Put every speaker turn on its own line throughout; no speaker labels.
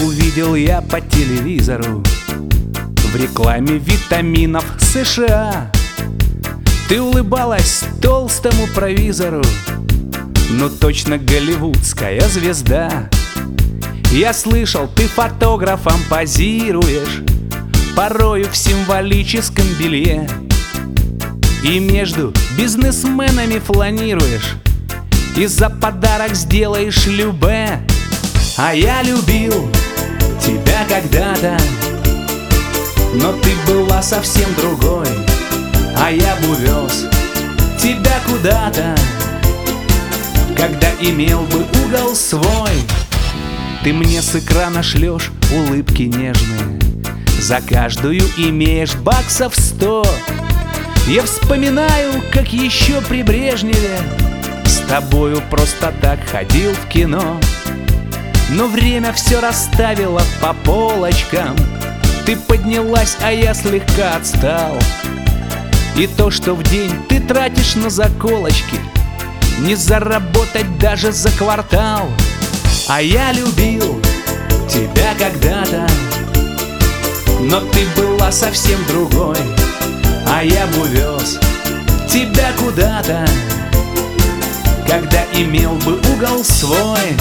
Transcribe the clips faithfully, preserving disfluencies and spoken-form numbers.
увидел я по телевизору в рекламе витаминов США. Ты улыбалась толстому провизору, ну точно голливудская звезда. Я слышал, ты фотографом позируешь, порою в символическом белье, и между бизнесменами фланируешь, и за подарок сделаешь любэ. А я любил тебя когда-то, но ты была совсем другой. А я бы увез тебя куда-то, когда имел бы угол свой. Ты мне с экрана шлешь улыбки нежные, за каждую имеешь баксов сто. Я вспоминаю, как еще при Брежневе с тобою просто так ходил в кино. Но время все расставило по полочкам. Ты поднялась, а я слегка отстал. И то, что в день ты тратишь на заколочки, не заработать даже за квартал. А я любил тебя когда-то, но ты была совсем другой. А я бы увез тебя куда-то, когда имел бы угол свой.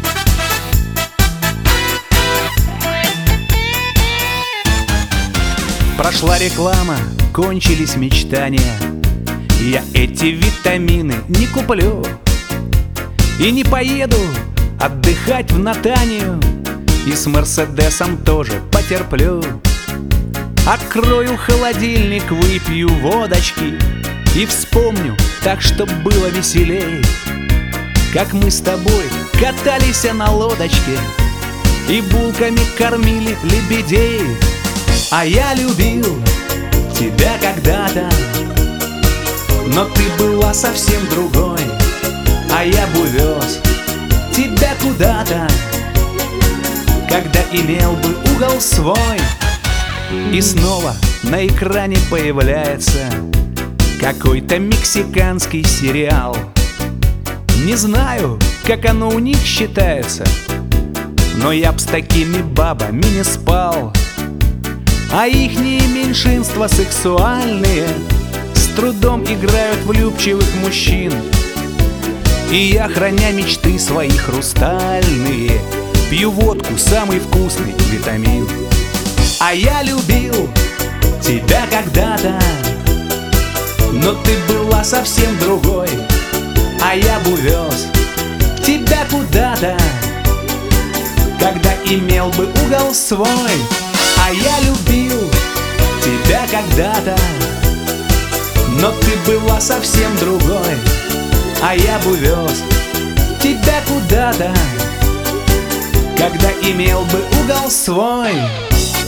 Прошла реклама, кончились мечтания, я эти витамины не куплю и не поеду отдыхать в Натанию, и с Мерседесом тоже потерплю. Открою холодильник, выпью водочки и вспомню так, чтоб было веселей, как мы с тобой катались на лодочке и булками кормили лебедей. А я любил тебя когда-то, но ты была совсем другой. А я бы увез тебя куда-то, когда имел бы угол свой. И снова на экране появляется какой-то мексиканский сериал. Не знаю, как оно у них считается, но я б с такими бабами не спал. А ихние меньшинства сексуальные с трудом играют влюбчивых мужчин. И я, храня мечты свои хрустальные, пью водку, самый вкусный витамин. А я любил тебя когда-то, но ты была совсем другой. А я бы увез тебя куда-то, когда имел бы угол свой. А я любил тебя когда-то, но ты была совсем другой. А я бы увез тебя куда-то, когда имел бы угол свой.